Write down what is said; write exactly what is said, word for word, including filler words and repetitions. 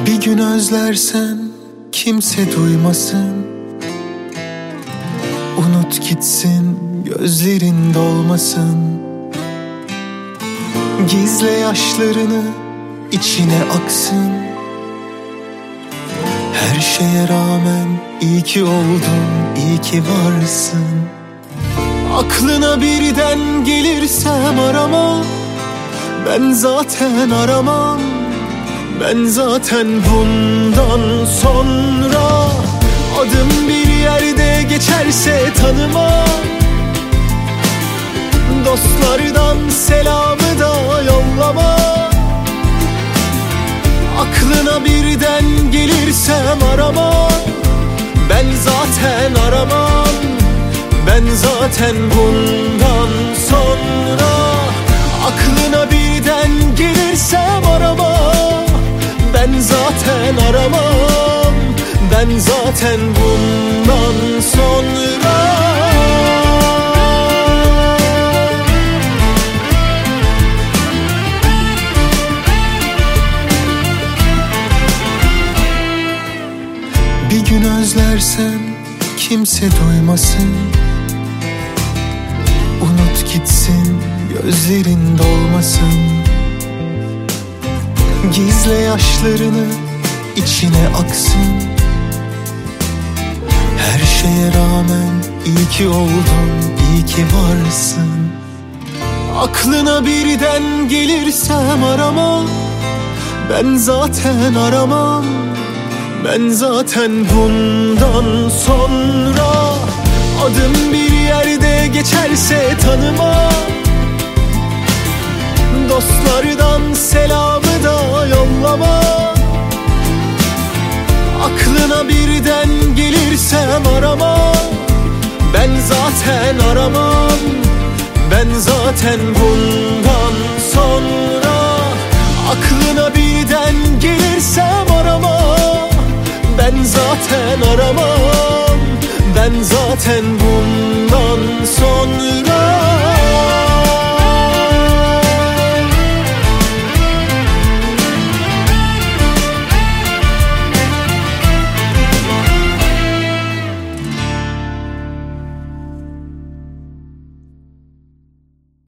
Bir gün özlersen kimse duymasın, unut gitsin, gözlerin dolmasın. Gizle yaşlarını, içine aksın. Her şeye rağmen iyi ki oldun, iyi ki varsın. Aklına birden gelirsem arama, ben zaten aramam. Ben zaten bundan sonra adım bir yerde geçerse tanıma. Dostlardan selamı da yollama. Aklına birden gelirsem arama, ben zaten aramam. Ben zaten bundan sonra aklına birden gelirsem arama. Ben zaten aramam. Ben zaten bundan sonra. Bir gün özlersen kimse duymasın, unut gitsin, gözlerin dolmasın. Gizle yaşlarını, içine aksın. Her şeye rağmen iyi ki oldun, iyi ki varsın. Aklına birden gelirsem arama, ben zaten aramam. Ben zaten bundan sonra adım bir yerde geçerse tanıma. Dostlardan selamı da yollama. Aklına birden gelirsem arama, ben zaten aramam. Ben zaten bundan sonra aklına birden gelirsem arama. Ben zaten aramam. Ben zaten bundan sonra